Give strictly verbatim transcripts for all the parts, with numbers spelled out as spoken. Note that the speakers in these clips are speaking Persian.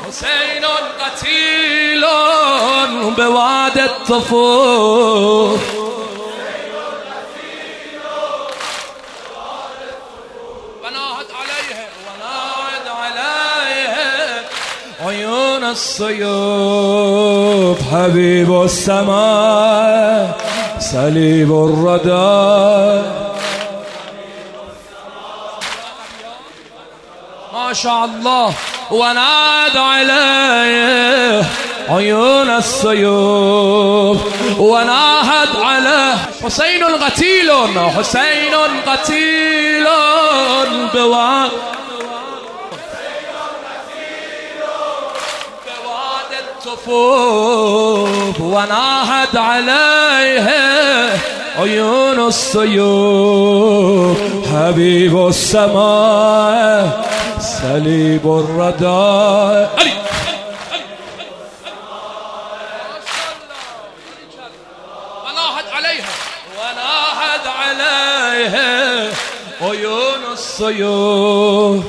حسین قتیل به وعد الطفول وناهد عليه وناهد عليه عيون السيوف حبيب السماء صليب الردى ما شاء الله وناد عليه عيون السيوف وناهد عليه حسين قتيل حسين قتيل بوعد بوعد الطفوف وناهد عليه عيون السيوف حبيب السماء صليب الردى وناهد عليها وناهد عليها عيون السيوف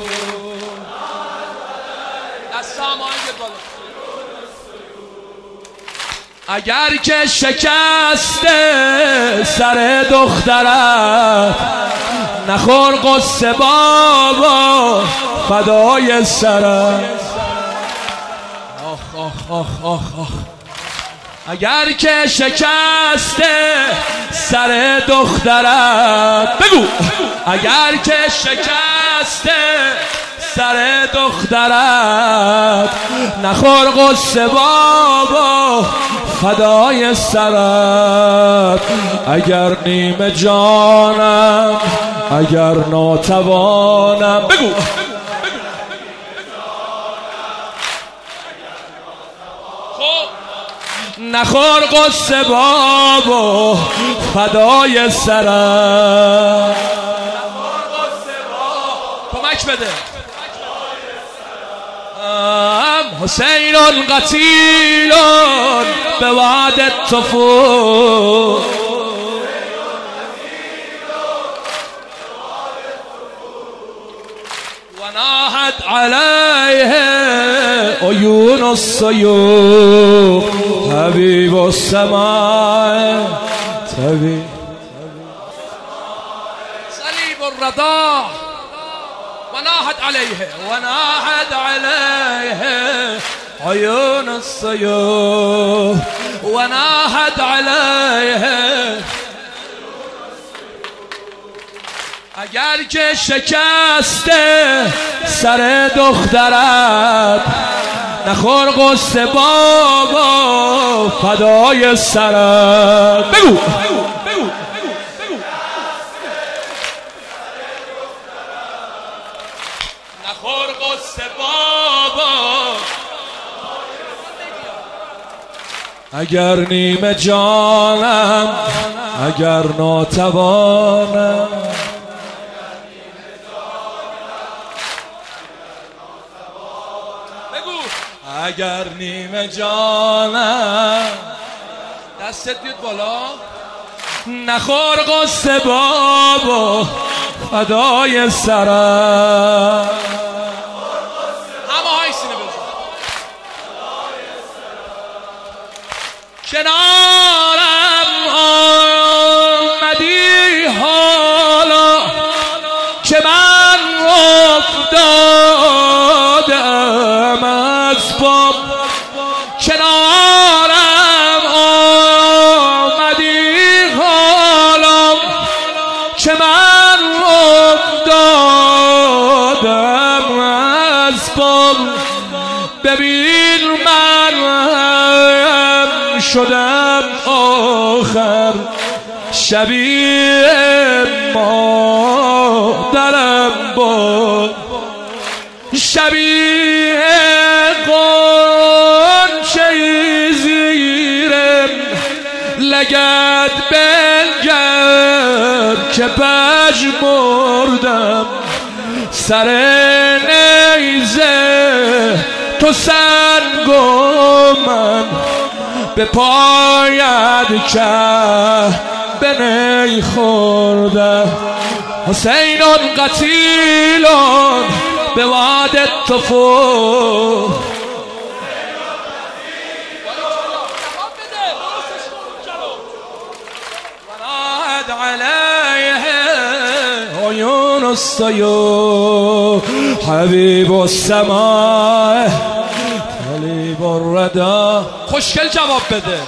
اگر که شکسته سر دخترت نخور قصه بابا فدای سرت آخ آخ آخ آخ آخ اگر که شکسته سر دخترت بگو اگر که شکسته سر دخترت نخور قصه بابا فدای سرت اگر نیمه جانم اگر ناتوانم بگو نخور قصه بابا فدای سرت کمک بده حسین قتیل به وعد الطفول وناهد عليه عيون السيوف حبيب السماء صليب الرضا وناهد عليه وناهد عليه عيون السيوف وناهد عليه اگر که شکسته سر دخترت نخور قصه بابا فدای سرت بگو نخور قصه بابا اگر نیمه جانم اگر ناتوانم اگر نیمه جانم دستت بیاد بالا نخور قصه بابا فدای سرت همه های سینه بزن کنارم آمدی حالا که من افتادم از پا کنارم آمدی حالا که من افتادم از پا ببین من شدم آخر شبیه مادرم با شبیه قنچه زیر لگد بنگر که پژمردم سر نیزه تو سنگ و من به پاید که به نی خورده حسین قتیل به وعد الطفول السیوف حبیب السماء طلیب الردى. خوشگل جواب بده.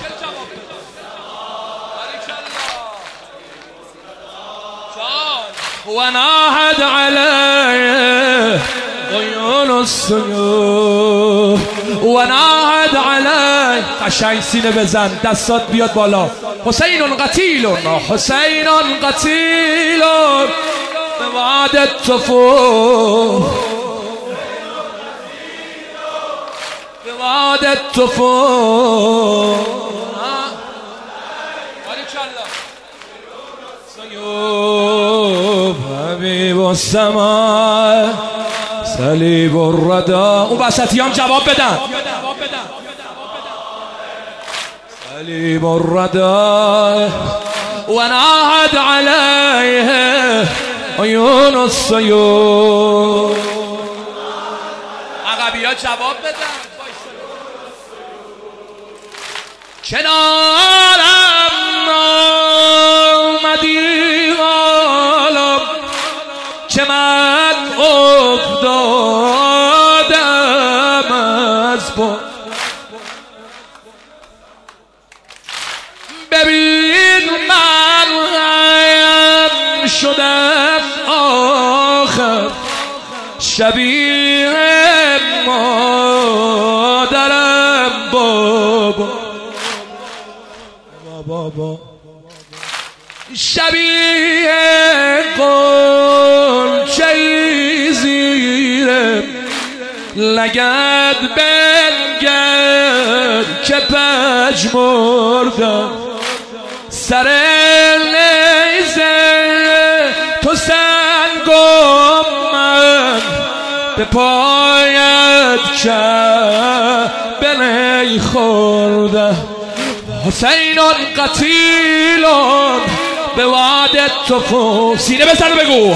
وناهد عليه عيون السيوف وناهد عليه. قشنگ سینه بزن، دستات بیاد بالا. حسین قتیل، حسین قتیل بواد الطفوف بواد الطفوف. سیوف حبیب السماء صلیب الردى. اون وسطیان جواب بدن. صلیب الردى وناهد عليه عيون السيوف. عقبی‌ها جواب بدن. کنارم آمدی حالا که من افتادم از پا. ببین من هم شدم آخر شبیه مادرم بابا بابا شبیه غنچه زیر لگد بنگر که پژمردم. سر نیزه تو سنگم من به پایت چه خوردم. حسین قتیل به واد الطفوف. سینه بزن و بگو.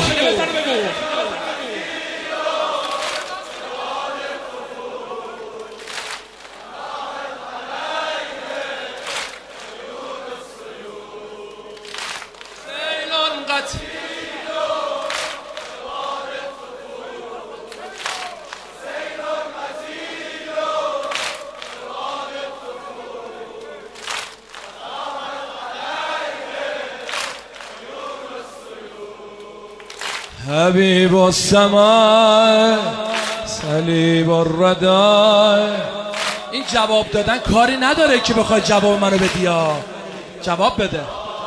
حبیب السماء صلیب الردى. این جواب دادن کاری نداره که بخوای جواب منو بدی. جواب بده.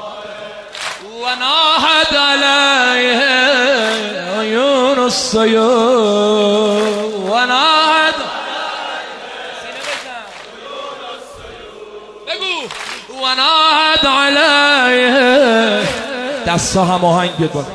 وناهد علیه عیون السیوف وناهد. بگو. وناهد علیه. دستا هم آهنگ بیاد بالا.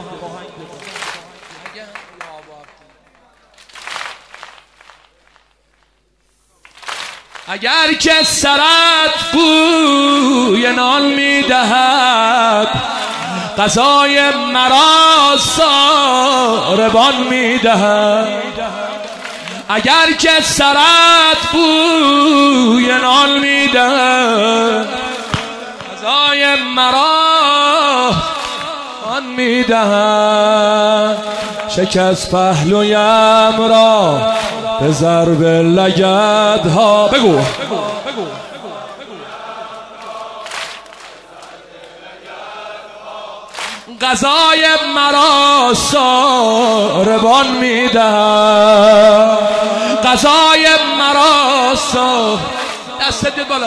اگر که سرت بوی نان میدهد غذای مرا ساربان میدهد. اگر که سرت بوی نان میدهد غذای مرا آن میدهد. شکست پهلویم را به ضرب لگدها. بگو. غذای مرا ساربان میدهد. غذای مرا سار. دست بالا.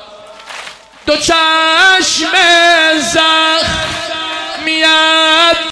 دو چشم زخمیت